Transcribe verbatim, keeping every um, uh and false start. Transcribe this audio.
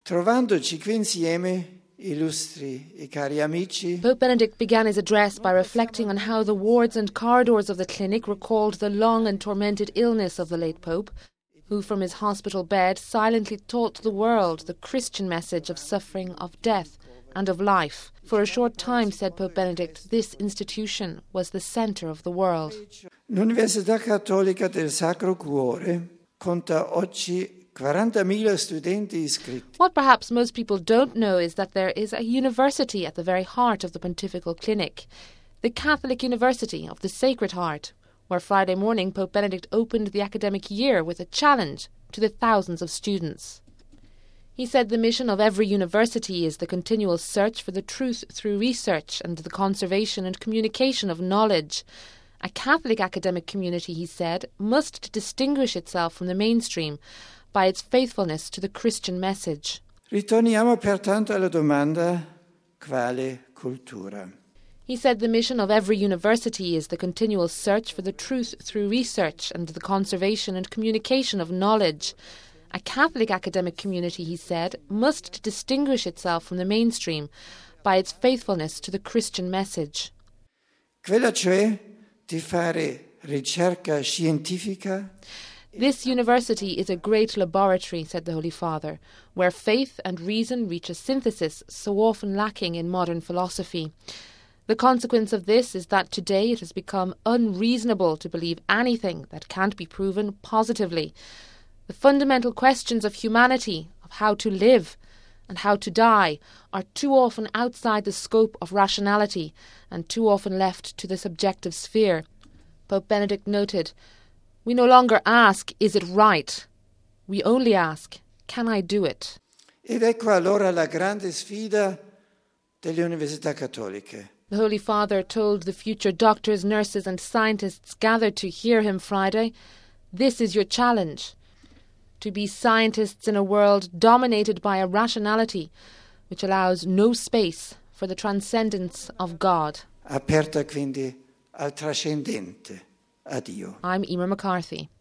Trovandoci qui insieme, illustri e cari amici, Pope Benedict began his address by reflecting on how the wards and corridors of the clinic recalled the long and tormented illness of the late Pope, who from his hospital bed silently taught the world the Christian message of suffering, of death and of life. For a short time, said Pope Benedict, this institution was the centre of the world. L'Università Cattolica del Sacro Cuore conta oggi quarantamila studenti iscritti. What perhaps most people don't know is that there is a university at the very heart of the Pontifical Clinic, the Catholic University of the Sacred Heart, where Friday morning Pope Benedict opened the academic year with a challenge to the thousands of students. He said the mission of every university is the continual search for the truth through research and the conservation and communication of knowledge. A Catholic academic community, he said, must distinguish itself from the mainstream by its faithfulness to the Christian message. Ritorniamo pertanto alla domanda: quale cultura? He said the mission of every university is the continual search for the truth through research and the conservation and communication of knowledge. A Catholic academic community, he said, must distinguish itself from the mainstream by its faithfulness to the Christian message. Quella cioè di fare ricerca scientifica. This university is a great laboratory, said the Holy Father, where faith and reason reach a synthesis so often lacking in modern philosophy. The consequence of this is that today it has become unreasonable to believe anything that can't be proven positively. The fundamental questions of humanity, of how to live and how to die, are too often outside the scope of rationality and too often left to the subjective sphere. Pope Benedict noted, "We no longer ask, is it right? We only ask, can I do it?" Ed ecco allora la grande sfida delle università cattoliche. The Holy Father told the future doctors, nurses and scientists gathered to hear him Friday, "This is your challenge. To be scientists in a world dominated by a rationality which allows no space for the transcendence of God." Aperta quindi al trascendente, a Dio. I'm Emer McCarthy.